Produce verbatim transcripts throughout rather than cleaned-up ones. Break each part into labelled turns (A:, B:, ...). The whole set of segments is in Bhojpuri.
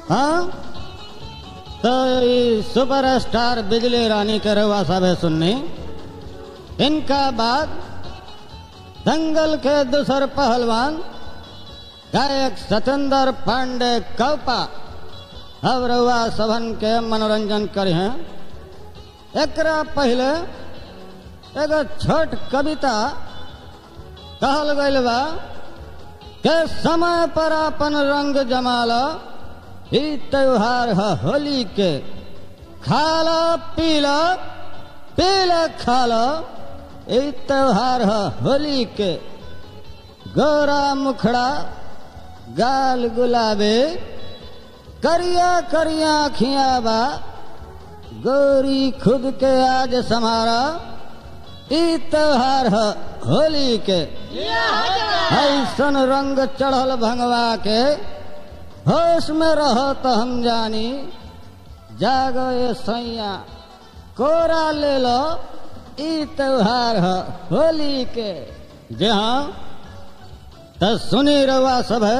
A: हाँ तो सुपरस्टार बिजली रानी के रवा साहब सुननी। इनका बाद दंगल के दूसर पहलवान गायक सतेंद्र पांडे कल्पा अब रवा सभन के मनोरंजन करे हैं। एकरा पहले एगो छोट कविता कहल गइल बा के समय पर अपन रंग जमाला, ई त्योहार है होली के, खाला पीला पीला खाला, ई त्योहार है होली के। गोरा मुखड़ा गाल गुलाबे, करिया करिया आँखियाँ बा, गोरी खुद के आज समारा, ई त्योहार है होली के। ऐसन रंग चढ़ल भंगवा के, होश में रहो तो हम जानी, जागो ये सैया कोरा ले लो, ई त्योहार है होली के। जी हाँ तो सुनी रवा सब है।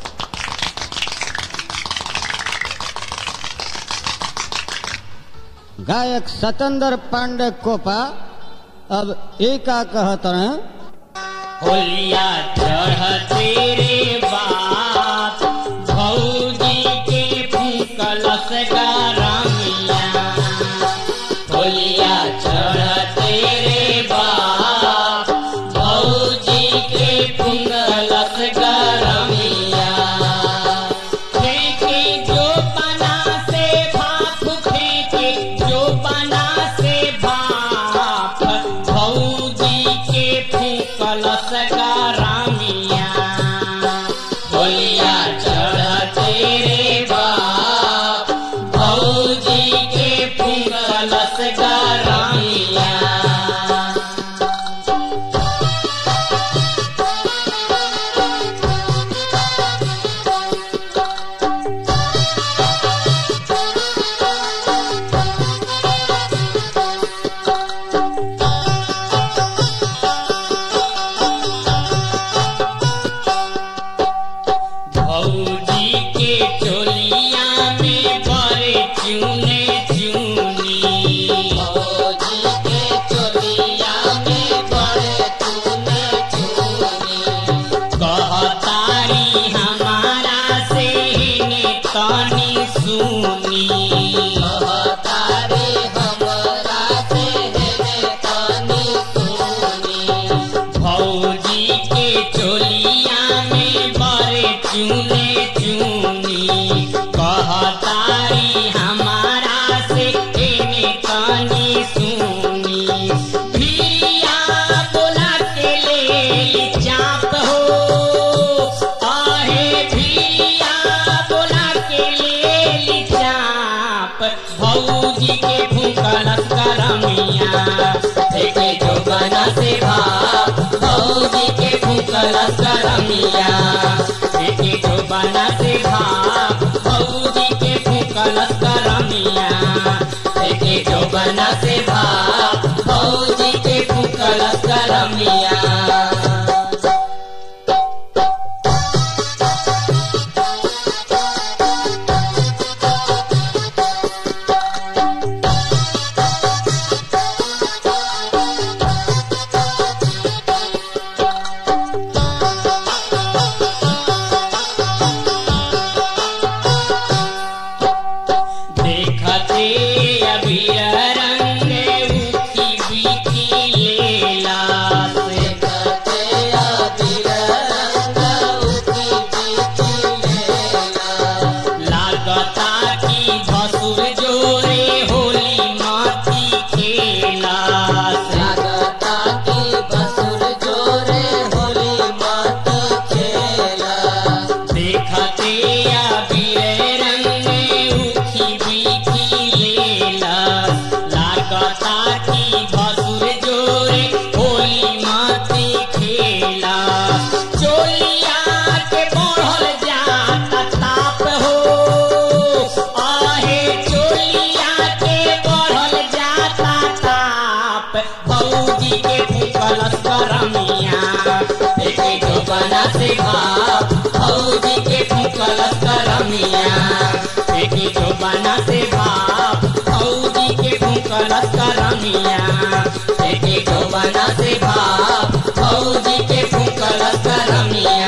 A: गायक सतेंद्र पांडे कोपा अब एका कहत रहे।
B: होलिया चढ़ते रे बात, भौजी के फूकलस गरमिया। होलिया चढ़ते रे बात, भौजी के फूकलस गरमिया। फेंके जो बना से भाप, फेंके जो बना से भाप, भौजी के फूकलस गरमिया। होलिया चढ़ते रे बाप, भौजी के फूकलस गरमिया। भौजी के चोलिया में बड़े चूने चूनी, भौजी के चोलिया में बड़े चूने चूनी। कहतारी हमारा से ने तनी सुनी, कहतारी हमारा से ने तनी सुनी। भौजी के चोलिया में बड़े चूने चूनी, कहतारी हमारा से एने तनी सुनी। भिरिया बोला के ले चाप हो, आहे भिरिया बोला के ले चाप, भौजी के फूकलस गरमिया। देखे जो बना से भाप, भौजी के फूकलस गरमिया। देखे जो बना से भाप, भौजी के फूकलस गरमिया। देखे जो बना से भाप, भौजी के फूकलस गरमिया। देखते अबीर रंग उखी बीखी लेला, देखते अबीर रंग उखी बीखी लेला। लागता की भसुर जोरे होली माती खेला, लागता की भसुर जोरे होली माती खेला। देखते अबीर रंग उखी बीखी लेला, लागता की भसुर जोरे होली माती खेला। चोलिया के बढ़ल जाता ताप हो, आहे चोलिया के बढ़ल जाता ताप, भौजी के फूकलस गरमिया। देखे जो बना से भाप, भौजी के फूकलस गरमिया। एके जोबाना से भाप भौजी के फूकलस करमिया एके जोबाना से भाप भौजी के फूकलस करमिया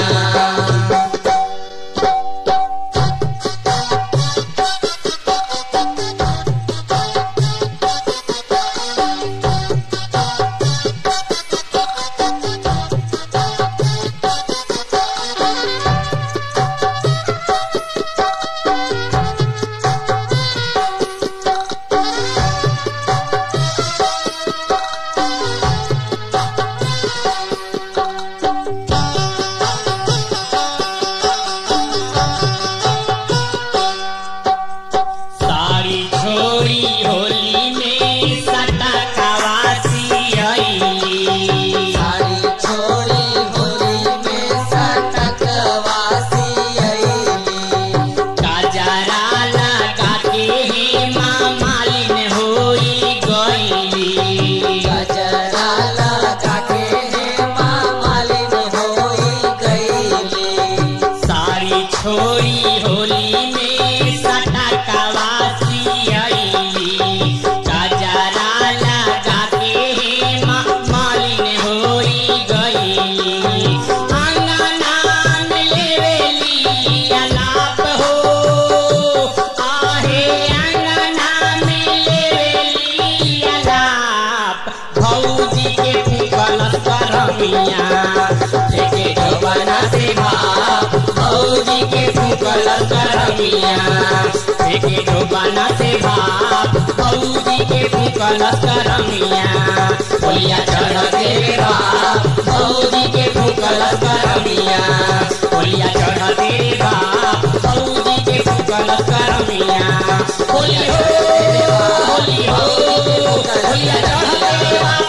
B: एके जोबाना से भाप भौजी के फूकलस करमिया एके जोबाना से भाप भौजी के फूकलस करमिया होलिया चढ़ते रे भाप भौजी के फूकलस करमिया होलिया चढ़ते रे भाप भौजी के फूकलस करमिया होली हो होली हो होलिया चढ़ते रे